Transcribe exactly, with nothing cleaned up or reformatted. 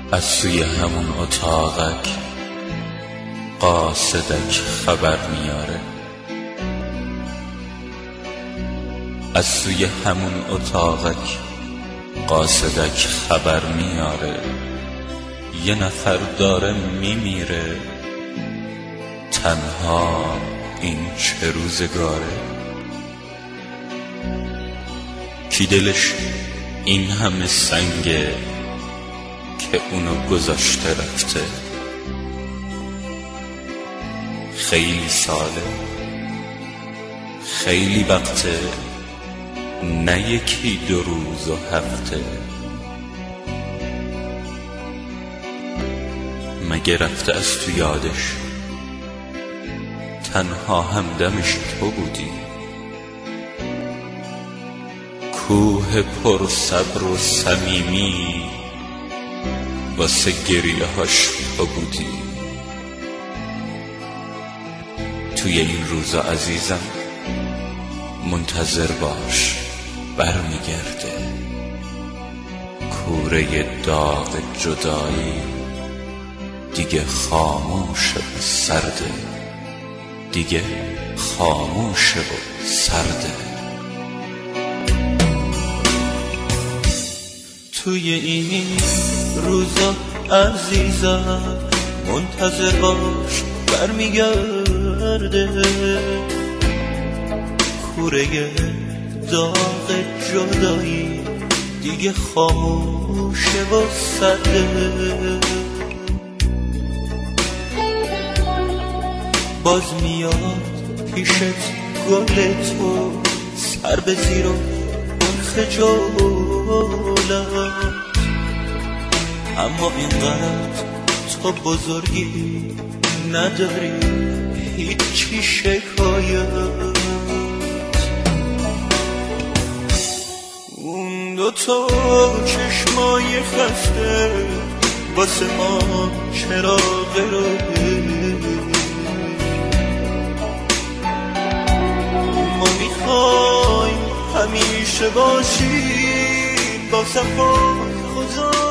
از سوی همون اتاقک قاصدک خبر میاره، از سوی همون اتاقک قاصدک خبر میاره. یه نفر داره میمیره، تنها این چه روزگاره. کی دلش این همه سنگه که اونو گذاشته رفته؟ خیلی ساله، خیلی وقته، نه یکی دو روز و هفته. مگه رفته از تو یادش؟ تنها همدمش تو بودی. کوه پر صبر و صمیمی واسه گریه هاش تو بودی. توی این روزا عزیزم منتظر باش، برمیگرده. کوره داغ جدایی دیگه خاموشه و سرده، دیگه خاموشه و سرده. توی این روزا عزیزم منتظر باش، برمیگرده. کوره داغ جدایی دیگه خاموشه و سرده. باز میاد پیشت گل تو، سر به زیر و اون خجالت. اما اینقدر تو بزرگی نداری، هیچی شکایت. اون دوتا چشمای خسته واسه ما چراغ راهه. ما میخوایم همیشه باشیم با صفای خدا.